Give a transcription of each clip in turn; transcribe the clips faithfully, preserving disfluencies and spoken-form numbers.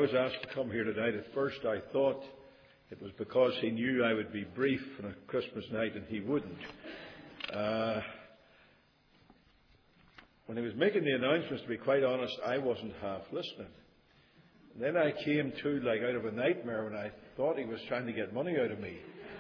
was asked to come here tonight, at first I thought it was because he knew I would be brief on a Christmas night and he wouldn't. Uh, when he was making the announcements, to be quite honest, I wasn't half listening. And then I came to, like out of a nightmare, when I thought he was trying to get money out of me.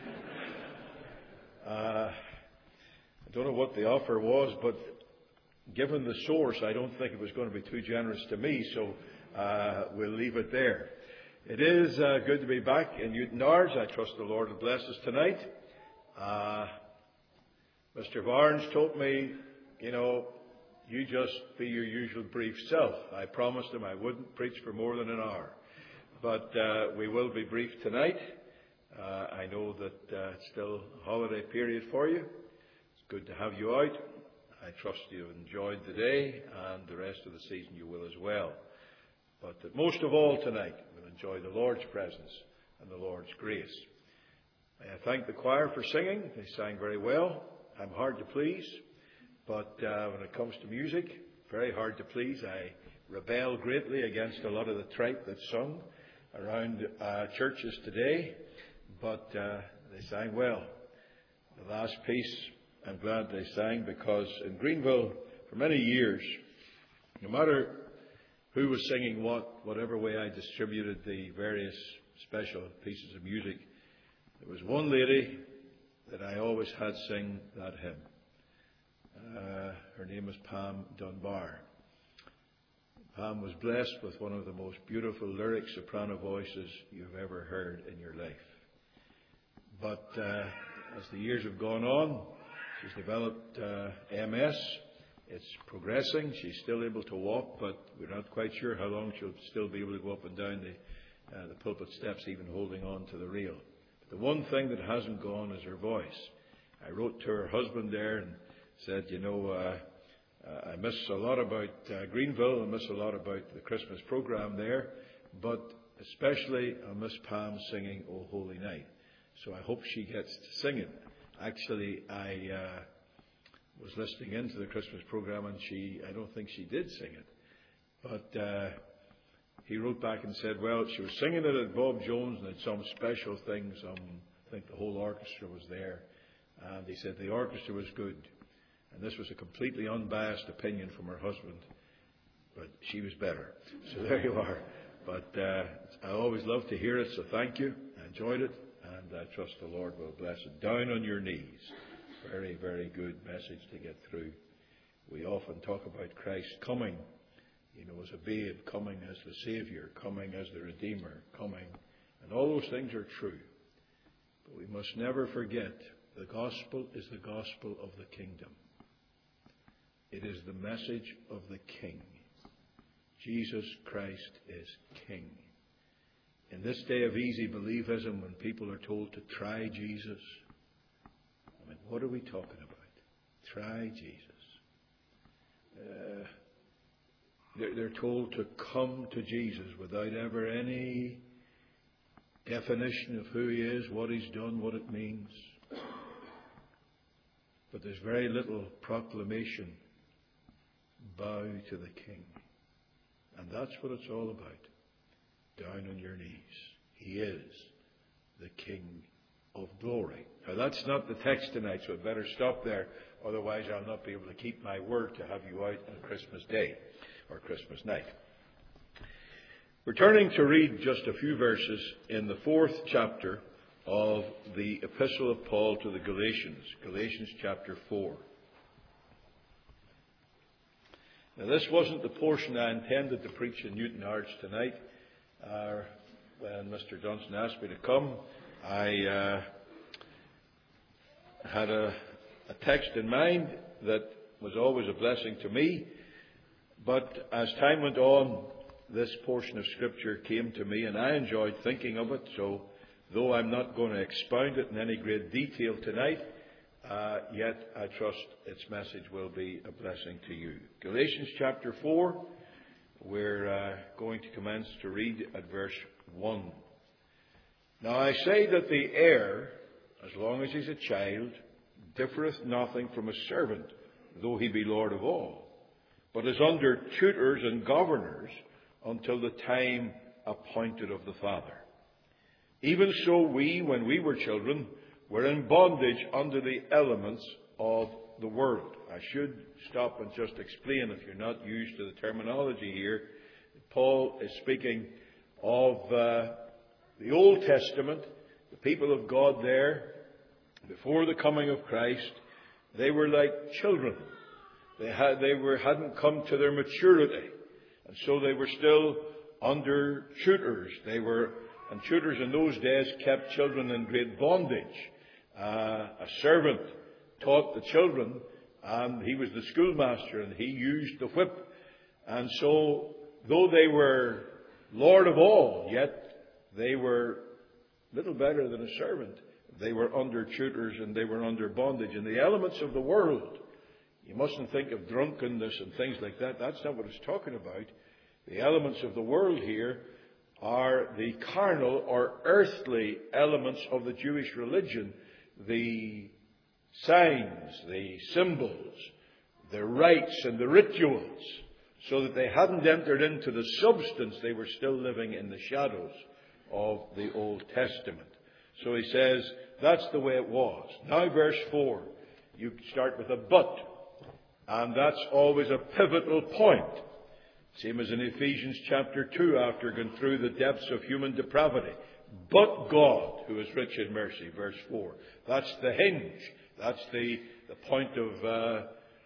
Uh, I don't know what the offer was, but given the source, I don't think it was going to be too generous to me, so uh, we'll leave it there. It is uh, good to be back in Newtownards. I trust the Lord will bless us tonight. Uh, Mister Barnes told me, you know, you just be your usual brief self. I promised him I wouldn't preach for more than an hour. But uh, we will be brief tonight. Uh, I know that uh, it's still a holiday period for you. It's good to have you out. I trust you enjoyed the day, and the rest of the season you will as well. But that most of all tonight, we'll enjoy the Lord's presence and the Lord's grace. I thank the choir for singing. They sang very well. I'm hard to please, but uh, when it comes to music, very hard to please. I rebel greatly against a lot of the tripe that's sung around uh, churches today, but uh, they sang well. The last piece, I'm glad they sang, because in Greenville, for many years, no matter who was singing what, whatever way I distributed the various special pieces of music, there was one lady that I always had sing that hymn. Uh, her name was Pam Dunbar. Pam was blessed with one of the most beautiful lyric soprano voices you've ever heard in your life. But uh, as the years have gone on, she's developed uh, M S. It's progressing. She's still able to walk, but we're not quite sure how long she'll still be able to go up and down the, uh, the pulpit steps, even holding on to the rail. But the one thing that hasn't gone is her voice. I wrote to her husband there and said, you know, uh, uh, I miss a lot about uh, Greenville. I miss a lot about the Christmas program there, but especially I miss Pam singing O Holy Night. So I hope she gets to sing it. Actually, I uh, was listening into the Christmas program, and she, I don't think she did sing it. But uh, he wrote back and said, well, she was singing it at Bob Jones, and had some special things. Um, I think the whole orchestra was there. And he said the orchestra was good. And this was a completely unbiased opinion from her husband. But she was better. So there you are. But uh, I always love to hear it, so thank you. I enjoyed it. And I trust the Lord will bless it. Down on your knees. Very, very good message to get through. We often talk about Christ coming, you know, as a babe, coming as the Saviour, coming as the Redeemer, coming. And all those things are true. But we must never forget the gospel is the gospel of the kingdom. It is the message of the King. Jesus Christ is King. In this day of easy believism, when people are told to try Jesus, I mean, what are we talking about? Try Jesus. Uh, they're, they're told to come to Jesus without ever any definition of who He is, what He's done, what it means. But there's very little proclamation. Bow to the King. And that's what it's all about. Down on your knees. He is the King of glory. Now that's not the text tonight, so I'd better stop there. Otherwise I'll not be able to keep my word to have you out on Christmas Day or Christmas night. We're turning to read just a few verses in the fourth chapter of the Epistle of Paul to the Galatians. Galatians chapter four. Now this wasn't the portion I intended to preach in Newtownards tonight. Uh, when Mister Johnson asked me to come, I uh, had a, a text in mind that was always a blessing to me. But as time went on, this portion of Scripture came to me, and I enjoyed thinking of it. So, though I'm not going to expound it in any great detail tonight, uh, yet I trust its message will be a blessing to you. Galatians chapter four. We're uh, going to commence to read at verse one. Now I say that the heir, as long as he's a child, differeth nothing from a servant, though he be Lord of all, but is under tutors and governors until the time appointed of the Father. Even so we, when we were children, were in bondage under the elements of the world. I should stop and just explain, if you're not used to the terminology here, Paul is speaking of uh, the Old Testament, the people of God there, before the coming of Christ. They were like children. They had, they were, hadn't come to their maturity. And so they were still under tutors. They were, and tutors in those days kept children in great bondage. Uh, a servant taught the children, and he was the schoolmaster, and he used the whip. And so, though they were Lord of all, yet they were little better than a servant. They were under tutors and they were under bondage. And the elements of the world, you mustn't think of drunkenness and things like that. That's not what it's talking about. The elements of the world here are the carnal or earthly elements of the Jewish religion. The signs, the symbols, the rites and the rituals. So that they hadn't entered into the substance. They were still living in the shadows of the Old Testament. So he says, that's the way it was. Now verse four, you start with a but. And that's always a pivotal point. Same as in Ephesians chapter two, after going through the depths of human depravity. But God, who is rich in mercy, verse four. That's the hinge. That's the, the point of uh,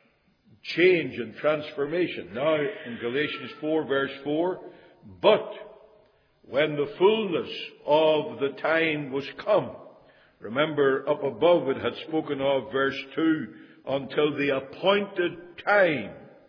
change and transformation. Now in Galatians four, verse four, but when the fullness of the time was come. Remember, up above it had spoken of, verse two, until the appointed time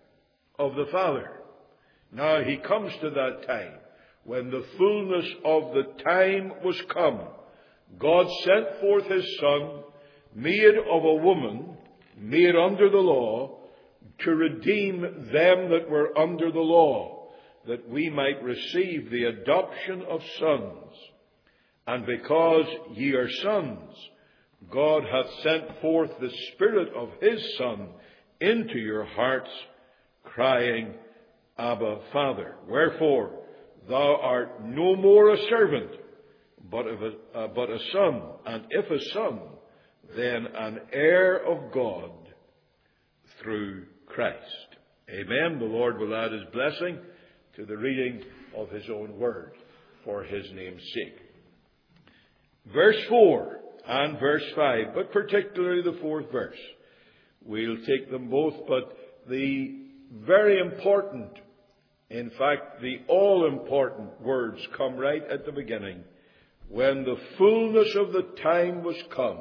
of the Father. Now he comes to that time. When the fullness of the time was come, God sent forth his Son, made of a woman, made under the law, to redeem them that were under the law, that we might receive the adoption of sons. And because ye are sons, God hath sent forth the Spirit of his Son into your hearts, crying, Abba, Father. Wherefore, thou art no more a servant, but, of a, uh, but a son, and if a son, then an heir of God through Christ. Amen. The Lord will add his blessing to the reading of his own word for his name's sake. Verse four and verse five, but particularly the fourth verse. We'll take them both, but the very important, in fact, the all-important words come right at the beginning. When the fullness of the time was come,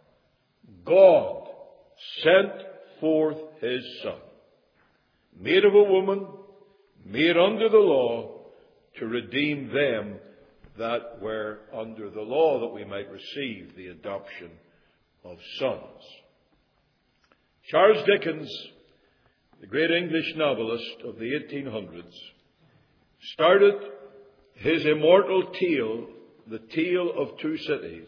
God sent forth his Son, made of a woman, made under the law, to redeem them that were under the law, that we might receive the adoption of sons. Charles Dickens, the great English novelist of the eighteen hundreds, started his immortal tale, The Tale of Two Cities,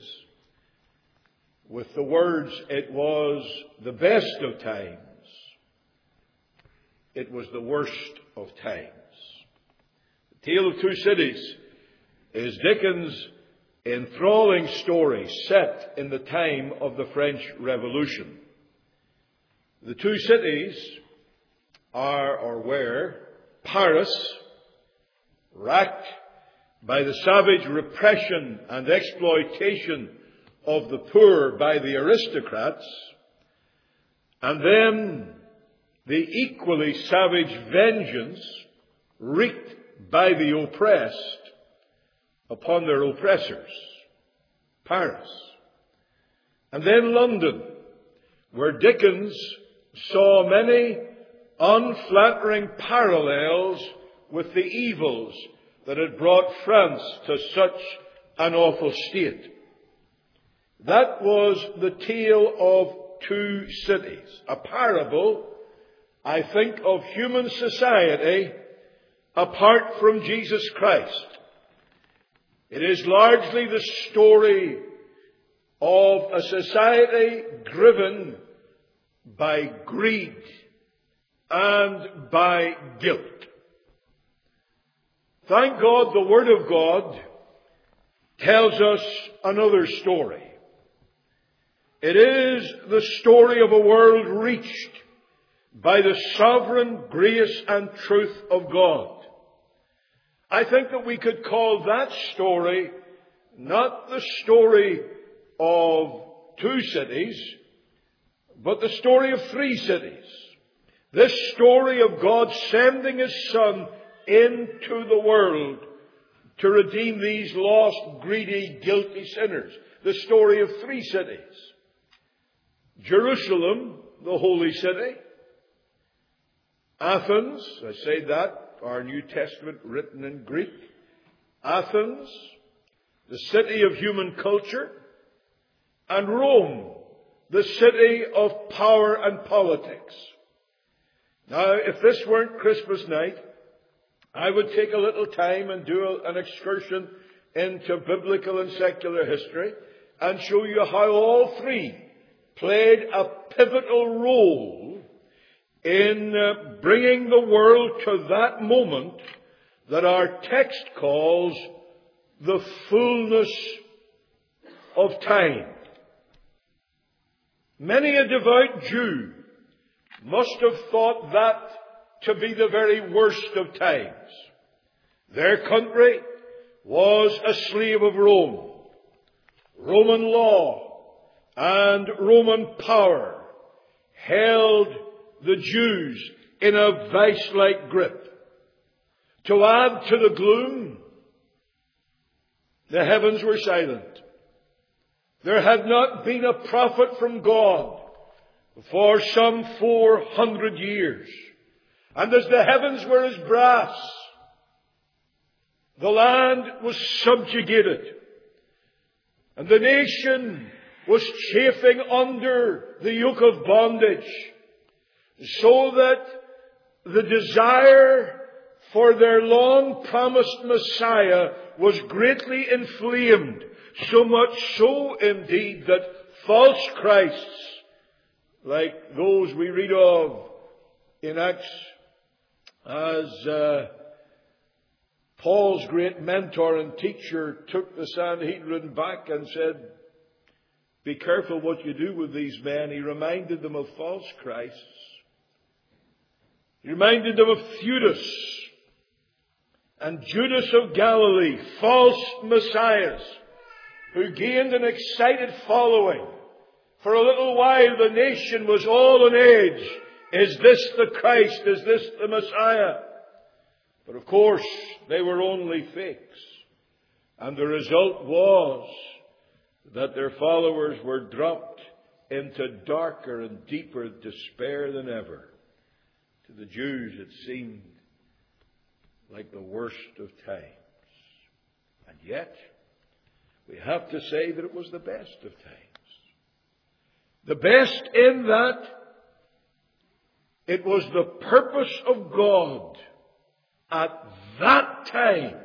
with the words, it was the best of times, it was the worst of times. The Tale of Two Cities is Dickens' enthralling story set in the time of the French Revolution. The two cities are, or were, Paris, racked by the savage repression and exploitation of the poor by the aristocrats, and then the equally savage vengeance wreaked by the oppressed upon their oppressors, Paris. And then London, where Dickens saw many unflattering parallels with the evils that had brought France to such an awful state. That was the tale of two cities, a parable, I think, of human society apart from Jesus Christ. It is largely the story of a society driven by greed and by guilt. Thank God the Word of God tells us another story. It is the story of a world reached by the sovereign grace and truth of God. I think that we could call that story not the story of two cities, but the story of three cities. This story of God sending His Son into the world to redeem these lost, greedy, guilty sinners. The story of three cities. Jerusalem, the holy city. Athens, I say that, our New Testament written in Greek. Athens, the city of human culture. And Rome, the city of power and politics. Now, if this weren't Christmas night, I would take a little time and do an excursion into biblical and secular history and show you how all three played a pivotal role in uh, bringing the world to that moment that our text calls the fullness of time. Many a devout Jew must have thought that to be the very worst of times. Their country was a slave of Rome. Roman law and Roman power held the Jews in a vice-like grip. To add to the gloom, the heavens were silent. There had not been a prophet from God for some four hundred years. And as the heavens were as brass, the land was subjugated. And the nation was chafing under the yoke of bondage. So that the desire for their long-promised Messiah was greatly inflamed. So much so, indeed, that false Christs, like those we read of in Acts, as uh, Paul's great mentor and teacher took the Sanhedrin back and said, "Be careful what you do with these men." He reminded them of false Christs. He reminded them of Theudas and Judas of Galilee, false messiahs, who gained an excited following. For a little while the nation was all on edge. Is this the Christ? Is this the Messiah? But of course, they were only fakes. And the result was that their followers were dropped into darker and deeper despair than ever. To the Jews it seemed like the worst of times. And yet, we have to say that it was the best of times. The best in that it was the purpose of God at that time.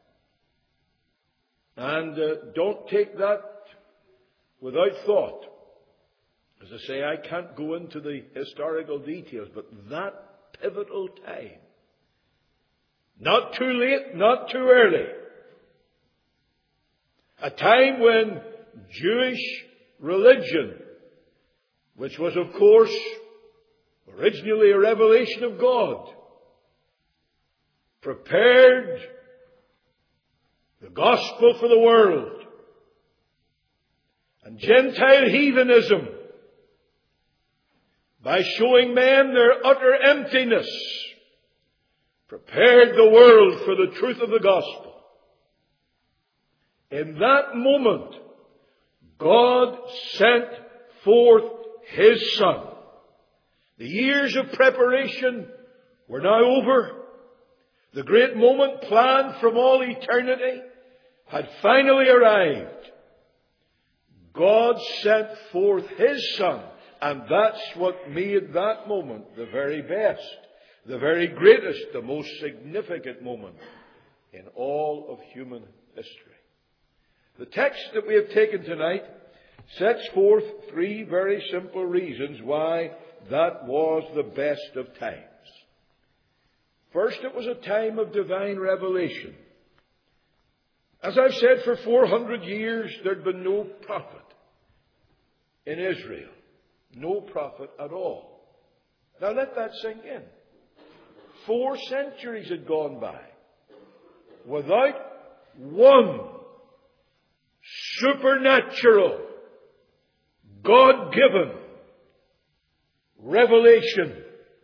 And uh, don't take that without thought. As I say, I can't go into the historical details, but that pivotal time, not too late, not too early, a time when Jewish religion, which was of course originally a revelation of God, prepared the gospel for the world, and Gentile heathenism, by showing men their utter emptiness, prepared the world for the truth of the gospel. In that moment, God sent forth His Son. The years of preparation were now over. The great moment planned from all eternity had finally arrived. God sent forth His Son, and that's what made that moment the very best, the very greatest, the most significant moment in all of human history. The text that we have taken tonight sets forth three very simple reasons why that was the best of times. First, it was a time of divine revelation. As I've said, for four hundred years there had been no prophet in Israel. No prophet at all. Now let that sink in. Four centuries had gone by without one supernatural, God-given revelation.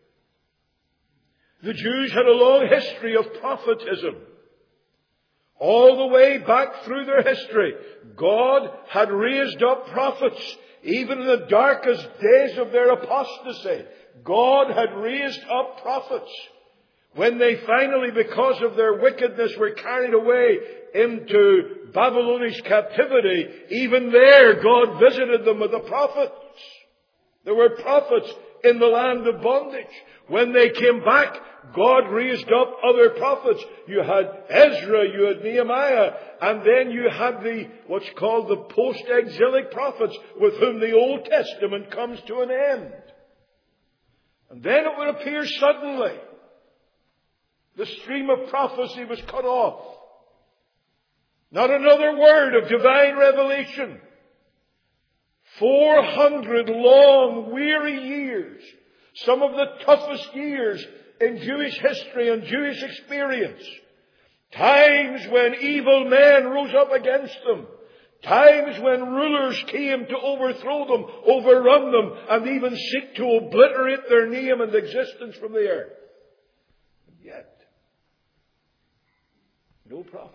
The Jews had a long history of prophetism. All the way back through their history, God had raised up prophets. Even in the darkest days of their apostasy, God had raised up prophets. When they finally, because of their wickedness, were carried away into Babylonish captivity, even there God visited them with the prophets. There were prophets in the land of bondage. When they came back, God raised up other prophets. You had Ezra, you had Nehemiah, and then you had the, what's called the post-exilic prophets, with whom the Old Testament comes to an end. And then it would appear suddenly, the stream of prophecy was cut off. Not another word of divine revelation. Four hundred long, weary years. Some of the toughest years in Jewish history and Jewish experience. Times when evil men rose up against them. Times when rulers came to overthrow them, overrun them, and even seek to obliterate their name and existence from the earth. And yet, no prophet.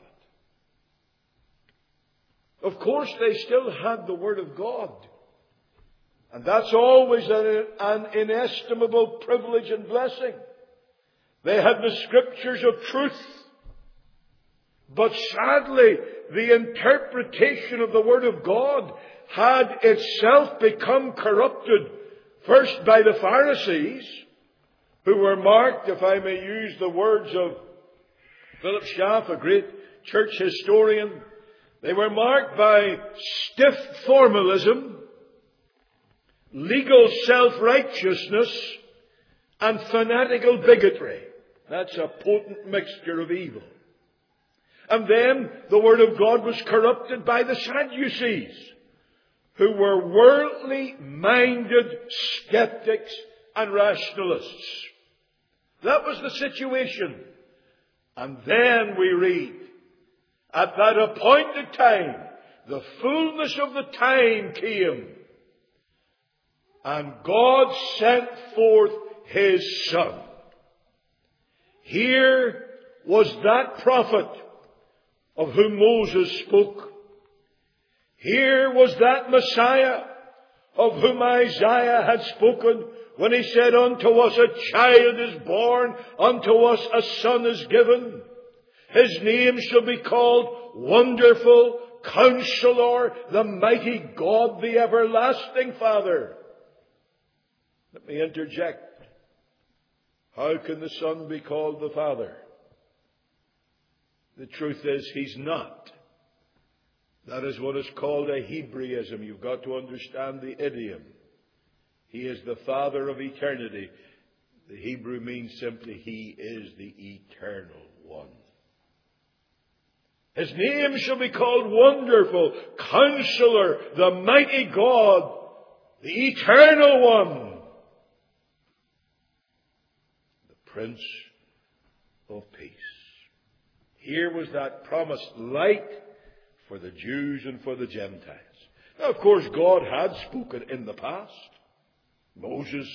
Of course, they still had the Word of God. And that's always an, an inestimable privilege and blessing. They had the Scriptures of truth. But sadly, the interpretation of the Word of God had itself become corrupted, first by the Pharisees, who were marked, if I may use the words of Philip Schaff, a great church historian, they were marked by stiff formalism, legal self-righteousness, and fanatical bigotry. That's a potent mixture of evil. And then the Word of God was corrupted by the Sadducees, who were worldly minded skeptics and rationalists. That was the situation. And then we read, at that appointed time, the fullness of the time came, and God sent forth His Son. Here was that prophet of whom Moses spoke. Here was that Messiah of whom Isaiah had spoken when he said, unto us a child is born, unto us a son is given. His name shall be called Wonderful, Counselor, the Mighty God, the Everlasting Father. Let me interject. How can the Son be called the Father? The truth is, He's not. That is what is called a Hebraism. You've got to understand the idiom. He is the Father of eternity. The Hebrew means simply He is the Eternal One. His name shall be called Wonderful, Counselor, the Mighty God, the Eternal One, the Prince of Peace. Here was that promised light for the Jews and for the Gentiles. Now, of course, God had spoken in the past. Moses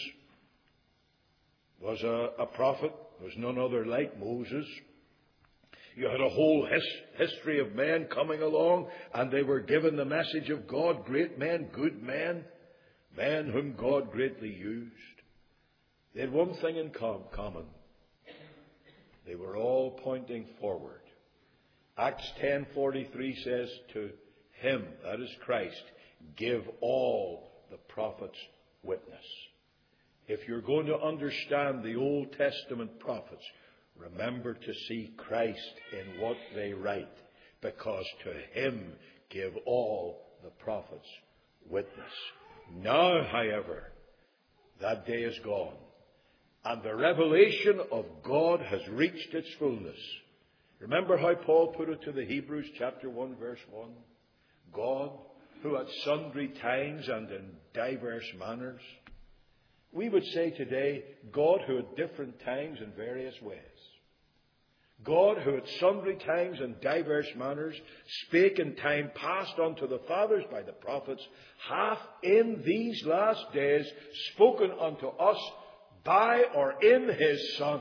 was a, a prophet. There was none other like Moses. You had a whole his, history of men coming along, and they were given the message of God. Great men, good men, men whom God greatly used. They had one thing in com- common. They were all pointing forward. Acts ten forty-three says, to Him, that is Christ, give all the prophets witness. If you're going to understand the Old Testament prophets, remember to see Christ in what they write, because to Him give all the prophets witness. Now, however, that day is gone, And the revelation of God has reached its fullness. Remember how Paul put it to the Hebrews, chapter one, verse one? God, who at sundry times and in diverse manners. We would say today, God who at different times in various ways. God who at sundry times and diverse manners spake in time past unto the fathers by the prophets, hath in these last days spoken unto us by or in His Son.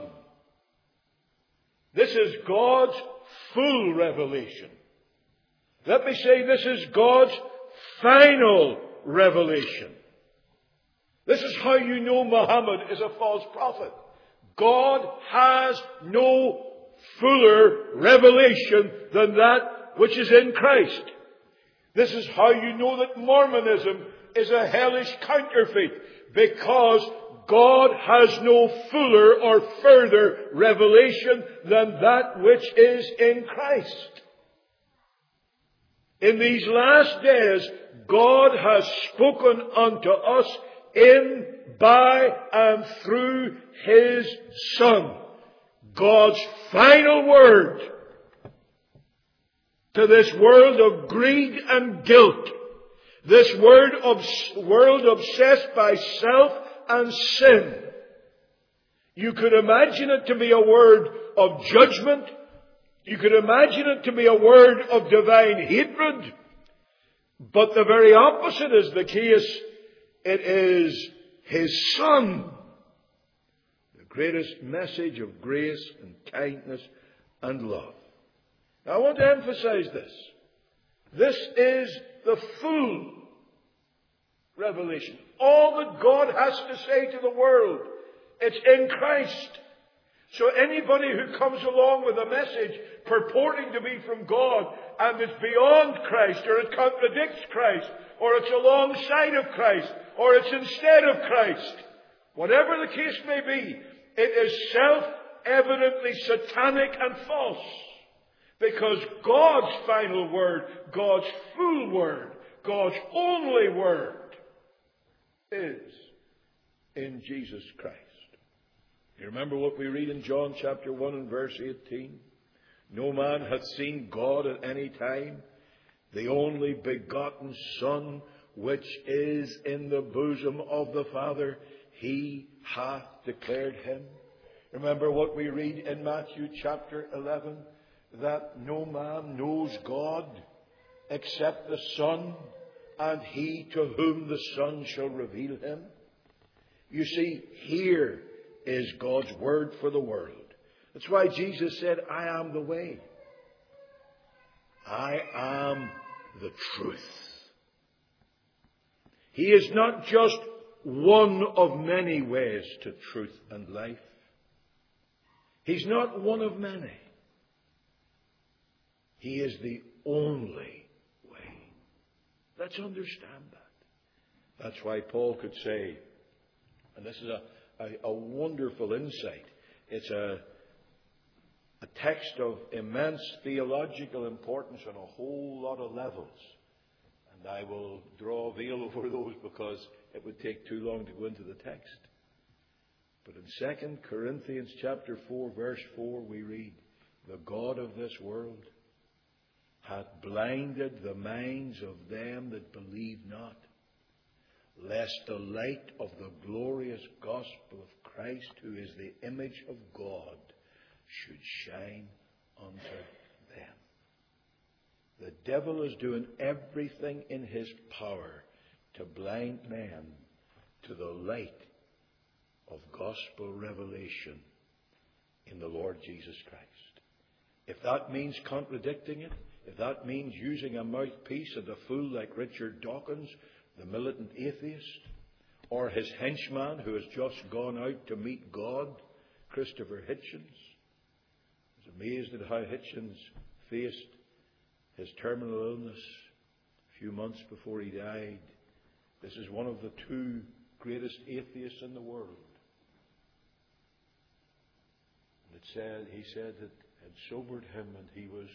This is God's full revelation. Let me say, this is God's final revelation. This is how you know Muhammad is a false prophet. God has no fuller revelation than that which is in Christ. This is how you know that Mormonism is a hellish counterfeit, because God has no fuller or further revelation than that which is in Christ. In these last days, God has spoken unto us in, by, and through His Son. God's final word to this world of greed and guilt. This word obs- world obsessed by self and sin. You could imagine it to be a word of judgment. You could imagine it to be a word of divine hatred. But the very opposite is the case. It is His Son. The greatest message of grace and kindness and love. Now I want to emphasize this. This is the full revelation. All that God has to say to the world, it's in Christ. So anybody who comes along with a message purporting to be from God and it's beyond Christ, or it contradicts Christ, or it's alongside of Christ, or it's instead of Christ, whatever the case may be, it is self-evidently satanic and false. Because God's final word, God's full word, God's only word is in Jesus Christ. You remember what we read in John chapter one and verse eighteen? No man hath seen God at any time. The only begotten Son, which is in the bosom of the Father, He hath declared Him. Remember what we read in Matthew chapter eleven? That no man knows God except the Son, and he to whom the Son shall reveal Him. You see, here is God's word for the world. That's why Jesus said, I am the way. I am the truth. He is not just one of many ways to truth and life. He's not one of many. He is the only way. Let's understand that. That's why Paul could say, and this is a, a, a wonderful insight. It's a, a text of immense theological importance on a whole lot of levels. And I will draw a veil over those because it would take too long to go into the text. But in Second Corinthians chapter four, verse four, we read, the God of this world hath blinded the minds of them that believe not, lest the light of the glorious gospel of Christ, who is the image of God, should shine unto them. The devil is doing everything in his power to blind men to the light of gospel revelation in the Lord Jesus Christ. If that means contradicting it, if that means using a mouthpiece and a fool like Richard Dawkins, the militant atheist, or his henchman who has just gone out to meet God, Christopher Hitchens. I was amazed at how Hitchens faced his terminal illness a few months before he died. This is one of the two greatest atheists in the world. And it said, he said it had sobered him, and he was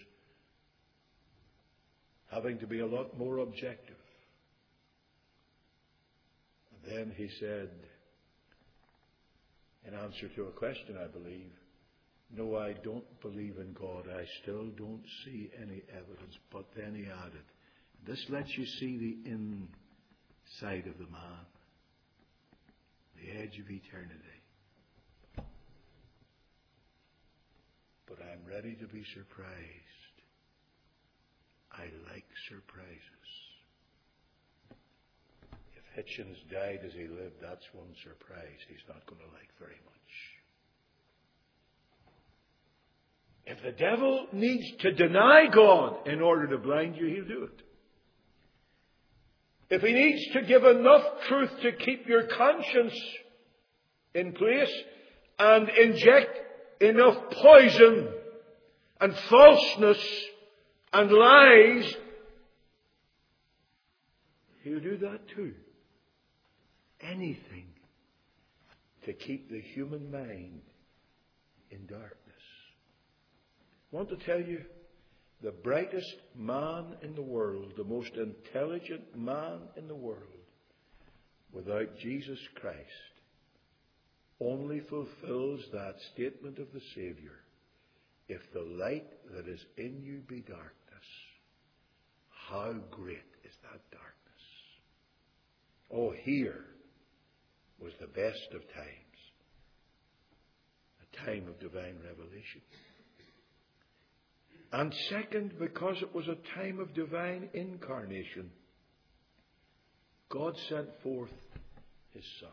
having to be a lot more objective. And then he said, in answer to a question, I believe. No, I don't believe in God. I still don't see any evidence. But then he added, this lets you see the inside of the man, the edge of eternity. But I'm ready to be surprised. I like surprises. If Hitchens died as he lived, that's one surprise he's not going to like very much. If the devil needs to deny God in order to blind you, he'll do it. If he needs to give enough truth to keep your conscience in place and inject enough poison and falseness and lies, he'll do that too. Anything to keep the human mind in darkness. I want to tell you, the brightest man in the world, the most intelligent man in the world, without Jesus Christ, only fulfills that statement of the Savior. If the light that is in you be darkness, how great is that darkness? Oh, here was the best of times, a time of divine revelation. And second, because it was a time of divine incarnation, God sent forth His Son.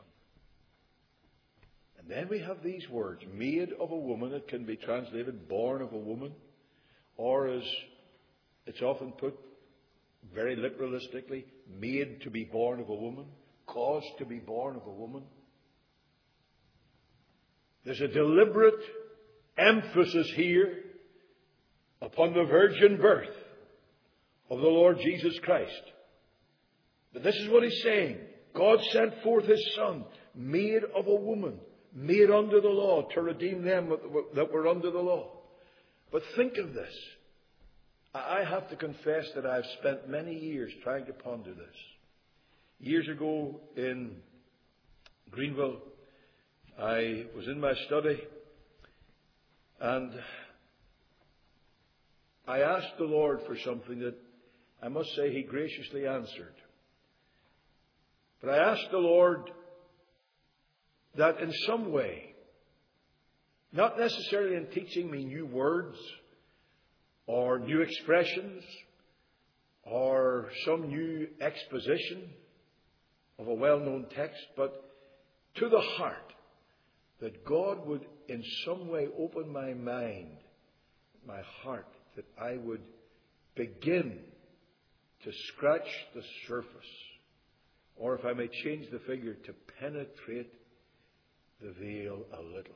And then we have these words, made of a woman. It can be translated born of a woman, or as it's often put very literalistically, made to be born of a woman, caused to be born of a woman. There's a deliberate emphasis here upon the virgin birth of the Lord Jesus Christ. But this is what he's saying. God sent forth His Son, made of a woman, made under the law, to redeem them that were under the law. But think of this. I have to confess that I've spent many years trying to ponder this. Years ago in Greenville, I was in my study and I asked the Lord for something that I must say He graciously answered. But I asked the Lord that in some way, not necessarily in teaching me new words or new expressions or some new exposition of a well-known text, but to the heart, that God would in some way open my mind, my heart, that I would begin to scratch the surface, or if I may change the figure, to penetrate the veil a little,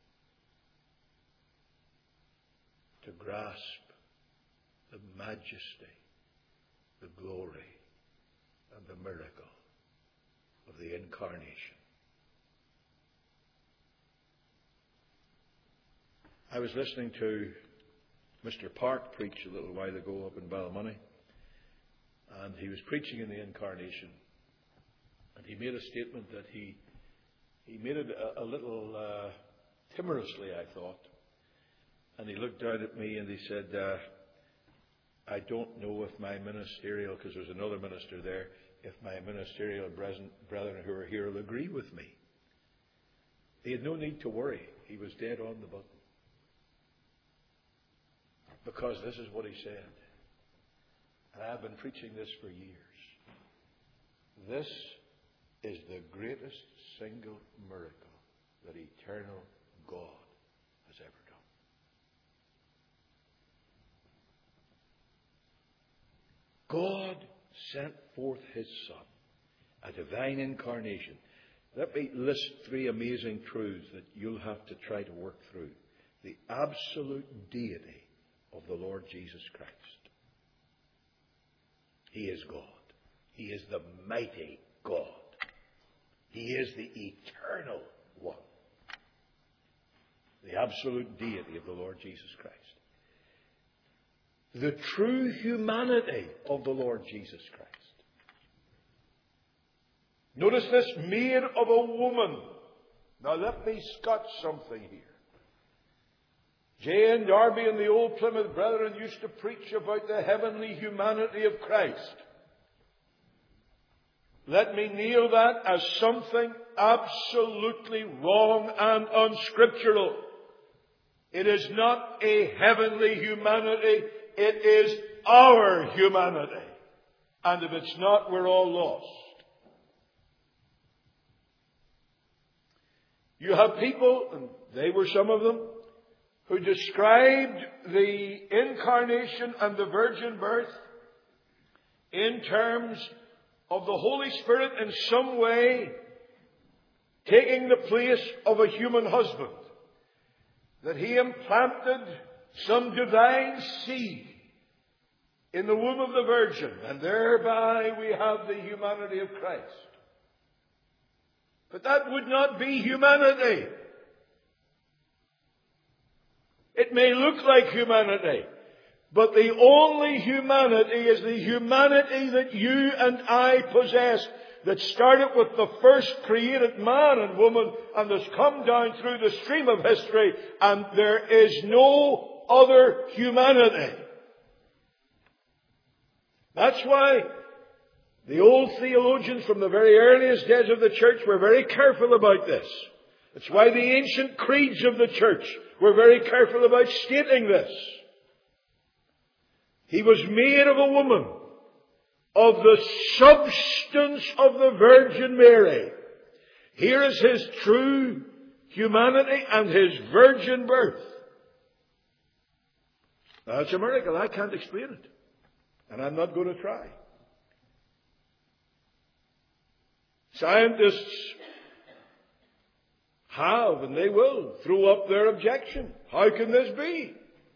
to grasp the majesty, the glory, and the miracle of the Incarnation. I was listening to Mister Park preach a little while ago up in Ballymoney, and he was preaching in the Incarnation, and he made a statement that he he made it a, a little uh, timorously, I thought, and he looked down at me and he said, uh, I don't know if my ministerial, because there's another minister there, if my ministerial brethren who are here will agree with me. He had no need to worry. He was dead on the button. Because this is what he said. And I've been preaching this for years. This is the greatest single miracle that eternal God has ever done. God sent forth His Son, a divine incarnation. Let me list three amazing truths that you'll have to try to work through. The absolute deity of the Lord Jesus Christ. He is God. He is the mighty God. He is the eternal one. The absolute deity of the Lord Jesus Christ. The true humanity of the Lord Jesus Christ. Notice this, made of a woman. Now let me scotch something here. J N Darby and the Old Plymouth Brethren used to preach about the heavenly humanity of Christ. Let me nail that as something absolutely wrong and unscriptural. It is not a heavenly humanity. It is our humanity. And if it's not, we're all lost. You have people, and they were some of them, who described the incarnation and the virgin birth in terms of the Holy Spirit in some way taking the place of a human husband. That He implanted some divine seed in the womb of the Virgin, and thereby we have the humanity of Christ. But that would not be humanity. It may look like humanity, but the only humanity is the humanity that you and I possess, that started with the first created man and woman and has come down through the stream of history, and there is no other humanity. That's why the old theologians from the very earliest days of the church were very careful about this. It's why the ancient creeds of the church were very careful about stating this. He was made of a woman, of the substance of the Virgin Mary. Here is His true humanity and His virgin birth. Now, it's a miracle. I can't explain it. And I'm not going to try. Scientists have, and they will, throw up their objection. How can this be?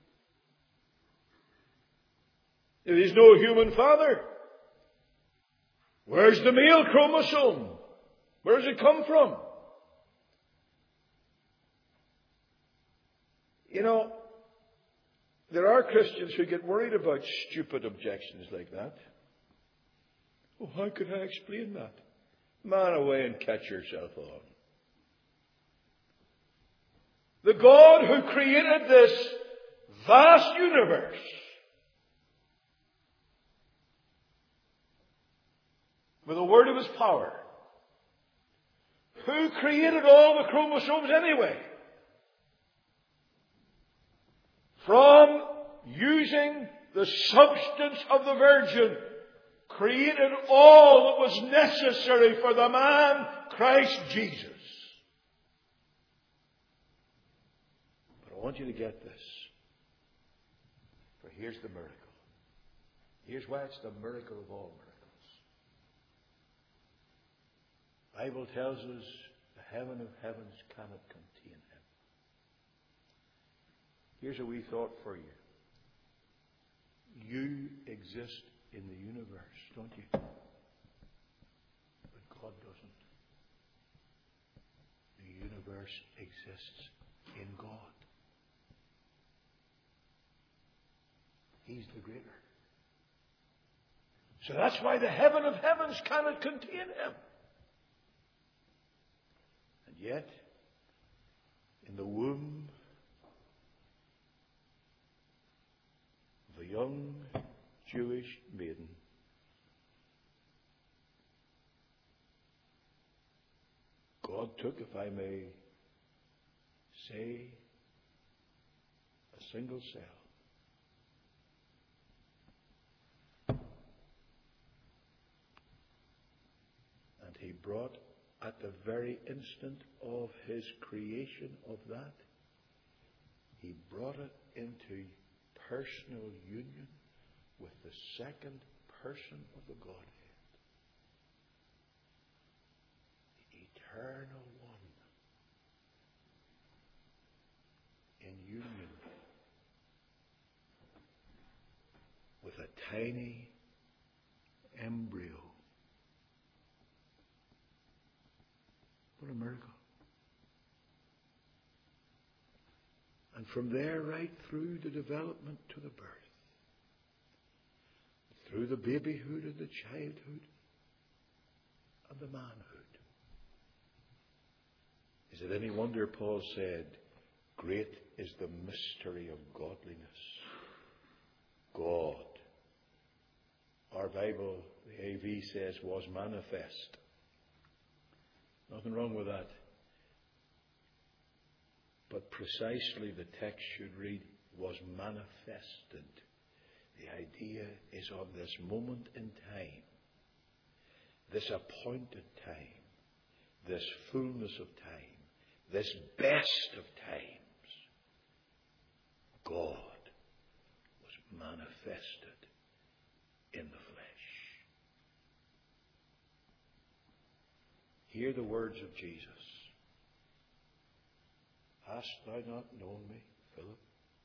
There is no human father. Where's the male chromosome? Where does it come from? You know, there are Christians who get worried about stupid objections like that. Oh, how could I explain that? Man, away and catch yourself on. The God who created this vast universe with the word of His power, who created all the chromosomes anyway, from using the substance of the Virgin, created all that was necessary for the man, Christ Jesus. But I want you to get this. For here's the miracle. Here's why it's the miracle of all miracles. The Bible tells us the heaven of heavens cannot contain Him. Here's a wee thought for you. You exist in the universe, don't you? But God doesn't. The universe exists in God. He's the greater. So that's why the heaven of heavens cannot contain Him. And yet, in the womb of a young Jewish maiden, God took, if I may say, a single cell, and He brought, at the very instant of His creation of that, He brought it into personal union with the second person of the Godhead, the eternal one, in union with a tiny embryo. What a miracle. And from there right through the development to the birth, through the babyhood and the childhood and the manhood, Is it any wonder Paul said, great is the mystery of godliness? God. Our Bible, the A V says, was manifest. Nothing wrong with that. But precisely the text should read, was manifested. The idea is of this moment in time, this appointed time, this fullness of time, this best of times. God was manifested in the flesh. Hear the words of Jesus. Hast thou not known me, Philip?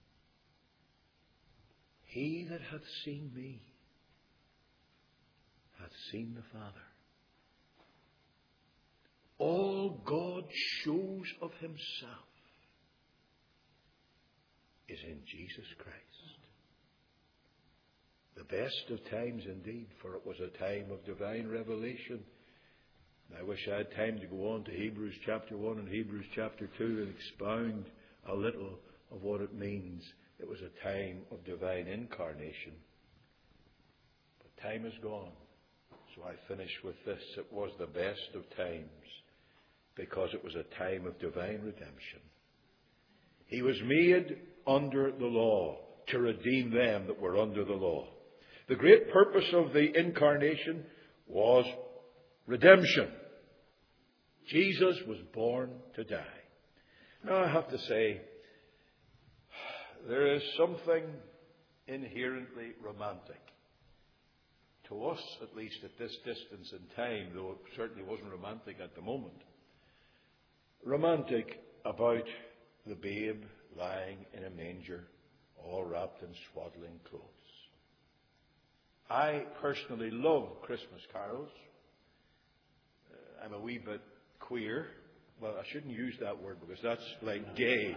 He that hath seen me hath seen the Father. All God shows of himself is in Jesus Christ. The best of times indeed, for it was a time of divine revelation. I wish I had time to go on to Hebrews chapter one and Hebrews chapter two and expound a little of what it means. It was a time of divine incarnation. But time is gone. So I finish with this. It was the best of times because it was a time of divine redemption. He was made under the law to redeem them that were under the law. The great purpose of the incarnation was redemption. Jesus was born to die. Now I have to say, there is something inherently romantic. To us, at least at this distance in time, though it certainly wasn't romantic at the moment. Romantic about the babe lying in a manger, all wrapped in swaddling clothes. I personally love Christmas carols. Uh, I'm a wee bit queer. Well, I shouldn't use that word because that's like gay.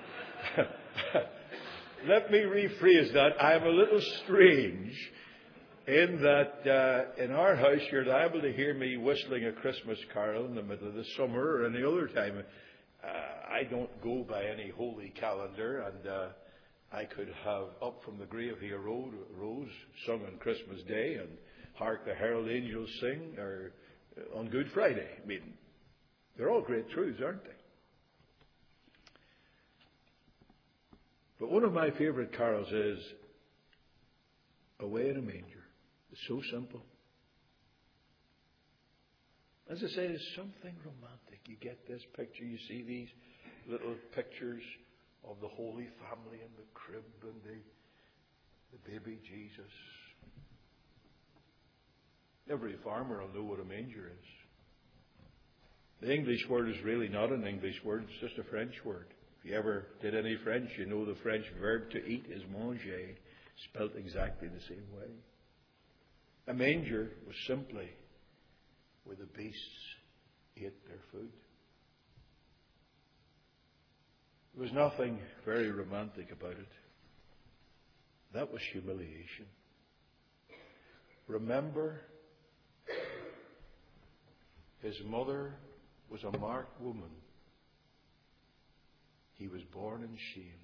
Let me rephrase that. I'm a little strange in that uh, in our house you're liable to hear me whistling a Christmas carol in the middle of the summer or any other time. Uh, I don't go by any holy calendar, and uh, I could have Up From the Grave He Arose sung on Christmas Day and Hark the Herald Angels Sing or uh, on Good Friday. I mean, they're all great truths, aren't they? But one of my favourite carols is Away in a Manger. It's so simple. As I say, there's something romantic. You get this picture, you see these little pictures of the Holy Family and the crib and the, the baby Jesus. Every farmer will know what a manger is. The English word is really not an English word, it's just a French word. If you ever did any French, you know the French verb to eat is manger, spelt exactly the same way. A manger was simply where the beasts ate their food. There was nothing very romantic about it. That was humiliation. Remember, his mother was a marked woman. He was born in shame.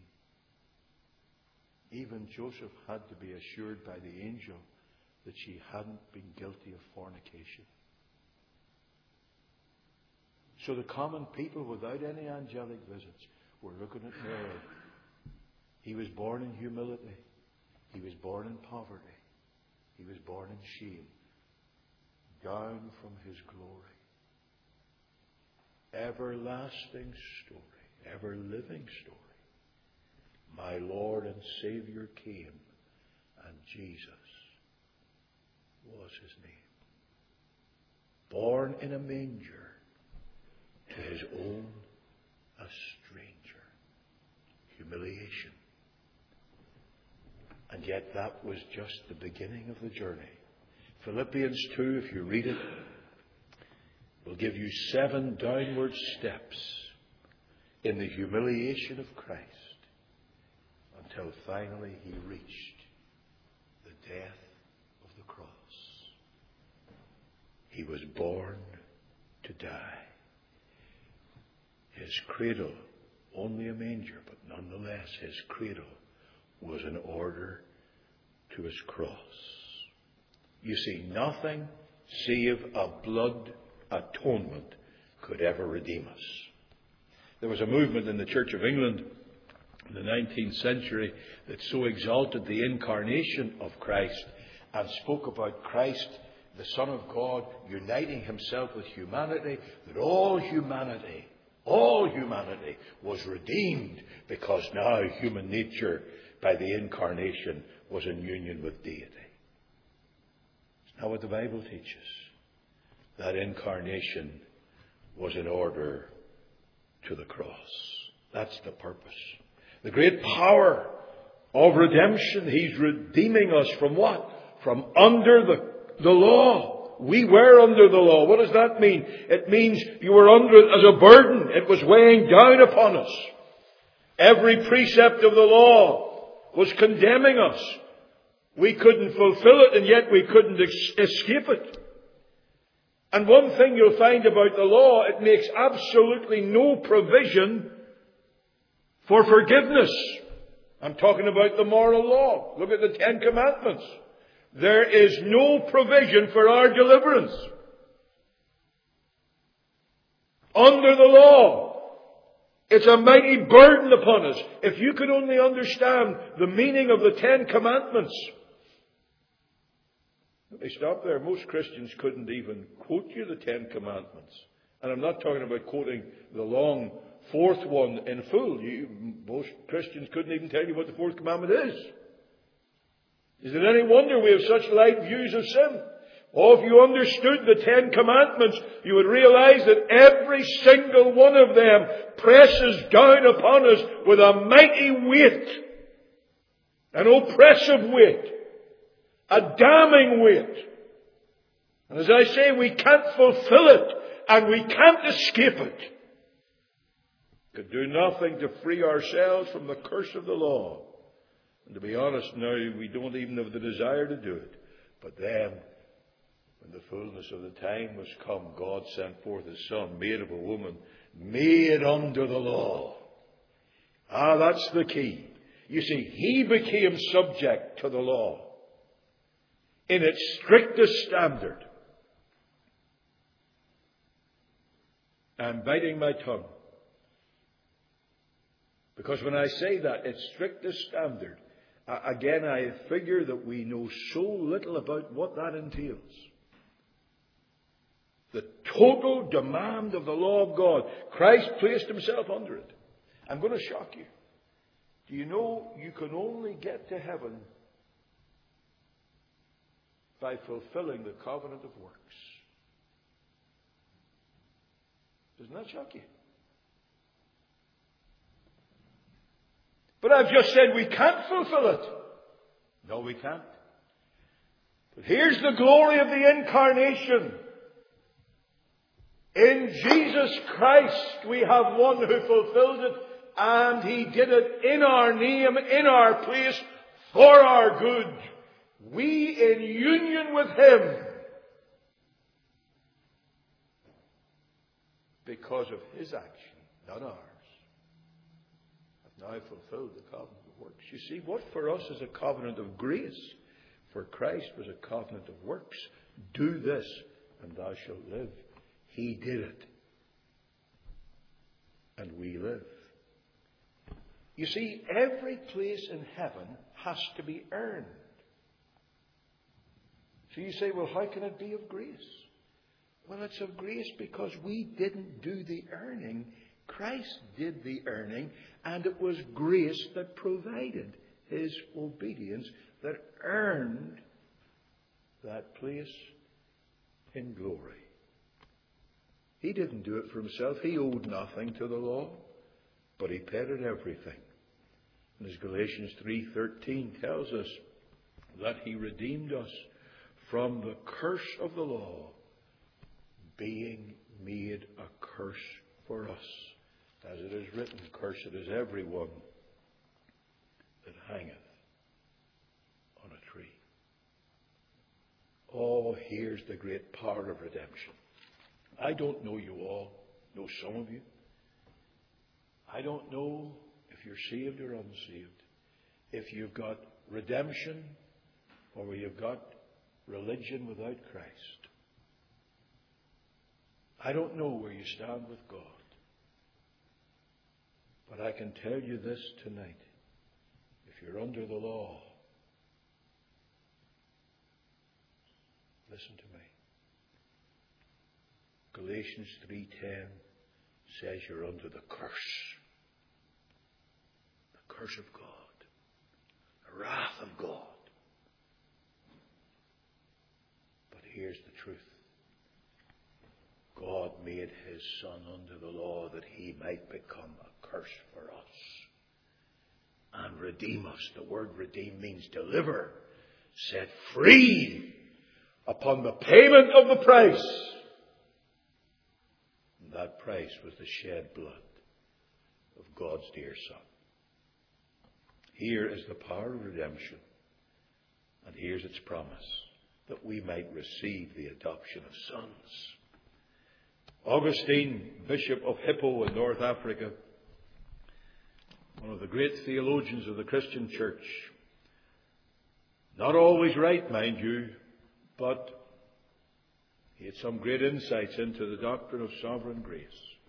Even Joseph had to be assured by the angel that she hadn't been guilty of fornication. So the common people, without any angelic visits, were looking at Mary. He was born in humility. He was born in poverty. He was born in shame. Down from his glory. Everlasting story. Ever-living story. My Lord and Savior came, and Jesus was his name. Born in a manger, to his own a stranger. Humiliation. And yet that was just the beginning of the journey. Philippians two, if you read it, will give you seven downward steps in the humiliation of Christ until finally he reached the death of the cross. He was born to die. his cradle, only a manger, but nonetheless his cradle was in order to his cross. You see, nothing save a blood atonement could ever redeem us. There was a movement in the Church of England in the nineteenth century that so exalted the incarnation of Christ and spoke about Christ, the Son of God, uniting himself with humanity, that all humanity, all humanity was redeemed because now human nature, by the incarnation, was in union with deity. It's not what the Bible teaches. That incarnation was in order to the cross. That's the purpose. The great power of redemption. He's redeeming us from what? From under the, the law. We were under the law. What does that mean? It means you were under it as a burden. It was weighing down upon us. Every precept of the law was condemning us. We couldn't fulfill it, and yet we couldn't ex- escape it. And one thing you'll find about the law, it makes absolutely no provision for forgiveness. I'm talking about the moral law. Look at the Ten Commandments. There is no provision for our deliverance. Under the law, it's a mighty burden upon us. If you could only understand the meaning of the Ten Commandments. Let me stop there. Most Christians couldn't even quote you the Ten Commandments. And I'm not talking about quoting the long fourth one in full. You, most Christians couldn't even tell you what the fourth commandment is. Is it any wonder we have such light views of sin? Oh, if you understood the Ten Commandments, you would realize that every single one of them presses down upon us with a mighty weight, an oppressive weight, a damning weight. And as I say, we can't fulfill it, and we can't escape it. We could do nothing to free ourselves from the curse of the law. And to be honest now, we don't even have the desire to do it. But then, when the fullness of the time was come, God sent forth His Son, made of a woman, made under the law. Ah, that's the key. You see, He became subject to the law in its strictest standard. I'm biting my tongue. Because when I say that, its strictest standard, again, I figure that we know so little about what that entails. The total demand of the law of God. Christ placed Himself under it. I'm going to shock you. Do you know you can only get to heaven by fulfilling the covenant of works? Doesn't that shock you? But I've just said we can't fulfill it. No, we can't. But here's the glory of the incarnation. In Jesus Christ we have one who fulfilled it, and He did it in our name, in our place, for our good. We in union with Him, because of His action, not ours, have now fulfilled the covenant of works. You see, what for us is a covenant of grace, for Christ was a covenant of works. Do this, and thou shalt live. He did it. And we live. You see, every place in heaven has to be earned. So you say, well, how can it be of grace? Well, it's of grace because we didn't do the earning. Christ did the earning, and it was grace that provided His obedience that earned that place in glory. He didn't do it for Himself. He owed nothing to the law, but He paid it everything. And as Galatians three thirteen tells us, that He redeemed us from the curse of the law, being made a curse for us. As it is written, cursed is everyone that hangeth on a tree. Oh, here's the great power of redemption. I don't know you all, know some of you. I don't know if you're saved or unsaved, if you've got redemption or you've got religion without Christ. I don't know where you stand with God. But I can tell you this tonight. If you're under the law, listen to me. Galatians three ten says you're under the curse. The curse of God. The wrath of God. But here's the truth. God made His Son under the law that He might become a curse for us and redeem us. The word redeem means deliver, set free upon the payment of the price. And that price was the shed blood of God's dear Son. Here is the power of redemption, and here's its promise, that we might receive the adoption of sons. Augustine, Bishop of Hippo in North Africa, one of the great theologians of the Christian church, not always right, mind you, but he had some great insights into the doctrine of sovereign grace.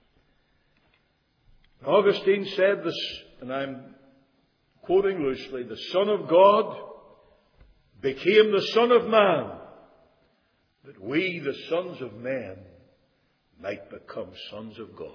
Augustine said this, and I'm quoting loosely, the Son of God became the Son of Man, that we, the sons of men, might become sons of God.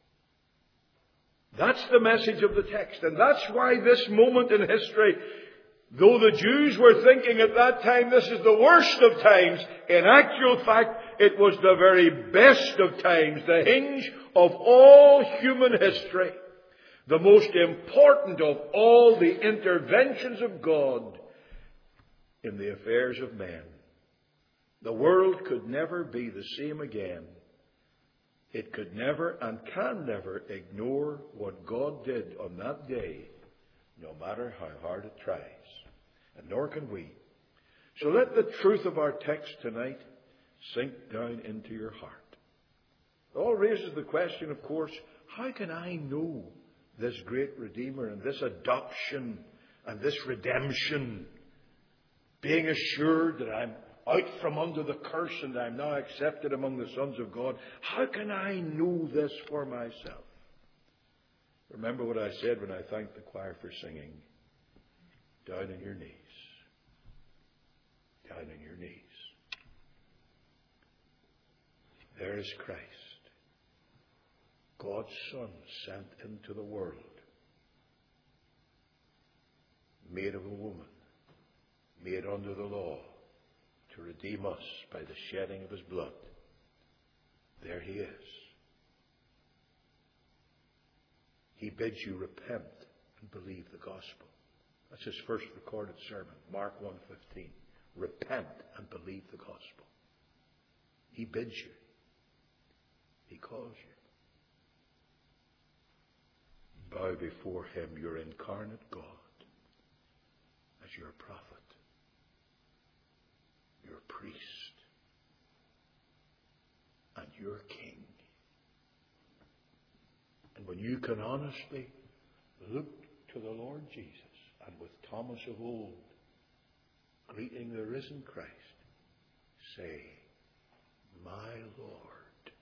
That's the message of the text. And that's why this moment in history, though the Jews were thinking at that time this is the worst of times, in actual fact it was the very best of times, the hinge of all human history, the most important of all the interventions of God in the affairs of men. The world could never be the same again. It could never and can never ignore what God did on that day, no matter how hard it tries. And nor can we. So let the truth of our text tonight sink down into your heart. It all raises the question, of course, how can I know this great Redeemer and this adoption and this redemption, being assured that I'm out from under the curse and I'm now accepted among the sons of God? How can I know this for myself? Remember what I said when I thanked the choir for singing. Down on your knees. Down on your knees. There is Christ, God's Son sent into the world, made of a woman, made under the law, to redeem us by the shedding of His blood. There He is. He bids you repent and believe the gospel. That's His first recorded sermon, Mark one fifteen. Repent and believe the gospel. He bids you. He calls you. Bow before Him, your incarnate God, as your prophet, your priest, and your king. And when you can honestly look to the Lord Jesus, and with Thomas of old, greeting the risen Christ, say, my Lord,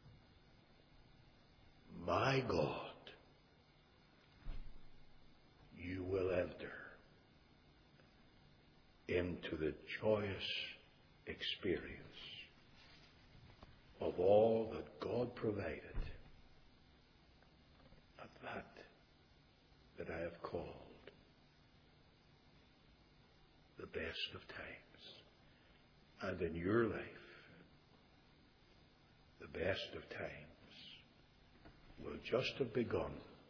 my God, you will enter into the joyous experience of all that God provided at that that I have called the best of times. And in your life, the best of times will just have begun,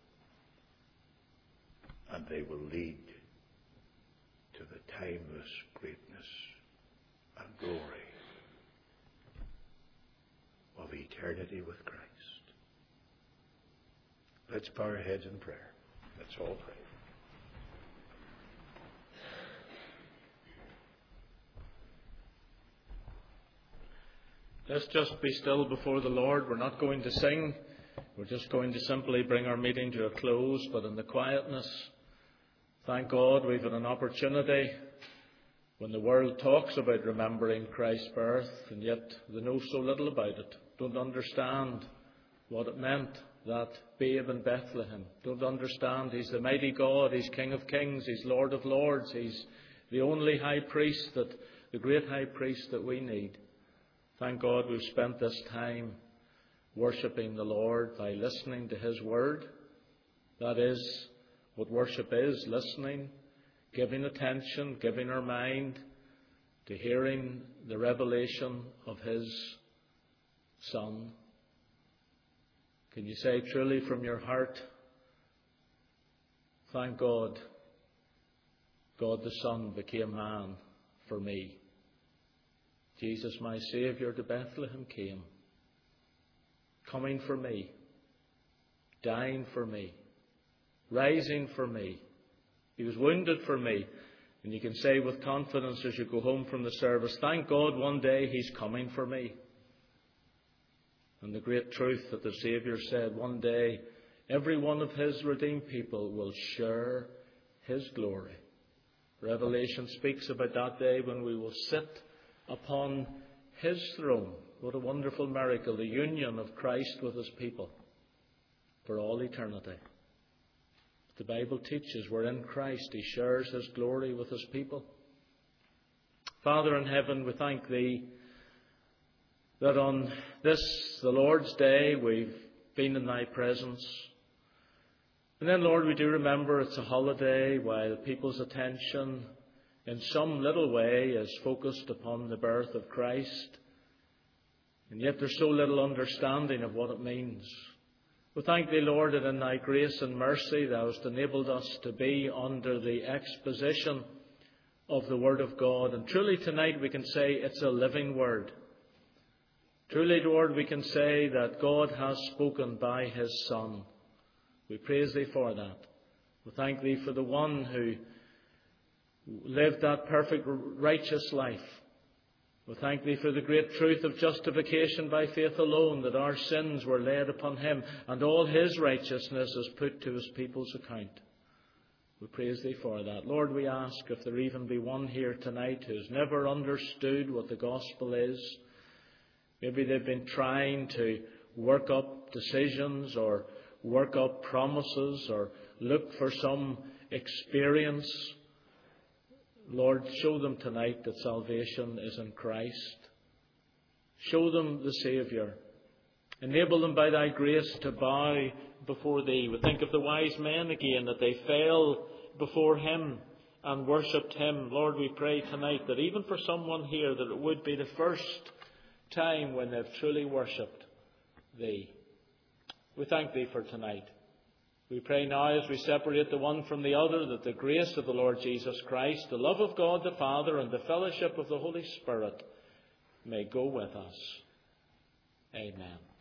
and they will lead to the timeless greatness and glory of eternity with Christ. Let's bow our heads in prayer. Let's all pray. Let's just be still before the Lord. We're not going to sing. We're just going to simply bring our meeting to a close, but in the quietness, thank God we've had an opportunity when the world talks about remembering Christ's birth, and yet they know so little about it, don't understand what it meant, that babe in Bethlehem, don't understand He's the mighty God, He's King of Kings, He's Lord of Lords, He's the only high priest, that the great high priest that we need. Thank God we've spent this time worshipping the Lord by listening to His word. That is what worship is, listening, giving attention, giving our mind to hearing the revelation of His Son. Can you say truly from your heart, thank God, God the Son became man for me. Jesus, my Saviour, to Bethlehem came, coming for me, dying for me, rising for me. He was wounded for me. And you can say with confidence as you go home from the service, thank God one day He's coming for me. And the great truth that the Saviour said, one day every one of His redeemed people will share His glory. Revelation speaks about that day when we will sit upon His throne. What a wonderful miracle, the union of Christ with His people for all eternity. The Bible teaches we're in Christ. He shares His glory with His people. Father in heaven, we thank Thee that on this, the Lord's Day, we've been in Thy presence. And then, Lord, we do remember it's a holiday while people's attention in some little way is focused upon the birth of Christ. And yet there's so little understanding of what it means. We thank Thee, Lord, that in Thy grace and mercy Thou hast enabled us to be under the exposition of the Word of God. And truly tonight we can say it's a living Word. Truly, Lord, we can say that God has spoken by His Son. We praise Thee for that. We thank Thee for the one who lived that perfect, righteous life. We thank Thee for the great truth of justification by faith alone, that our sins were laid upon Him and all His righteousness is put to His people's account. We praise Thee for that. Lord, we ask if there even be one here tonight who's never understood what the gospel is. Maybe they've been trying to work up decisions or work up promises or look for some experience. Lord, show them tonight that salvation is in Christ. Show them the Saviour. Enable them by Thy grace to bow before Thee. We think of the wise men again, that they fell before Him and worshipped Him. Lord, we pray tonight that even for someone here, that it would be the first time when they've truly worshipped Thee. We thank Thee for tonight. We pray now as we separate the one from the other that the grace of the Lord Jesus Christ, the love of God the Father and the fellowship of the Holy Spirit may go with us. Amen.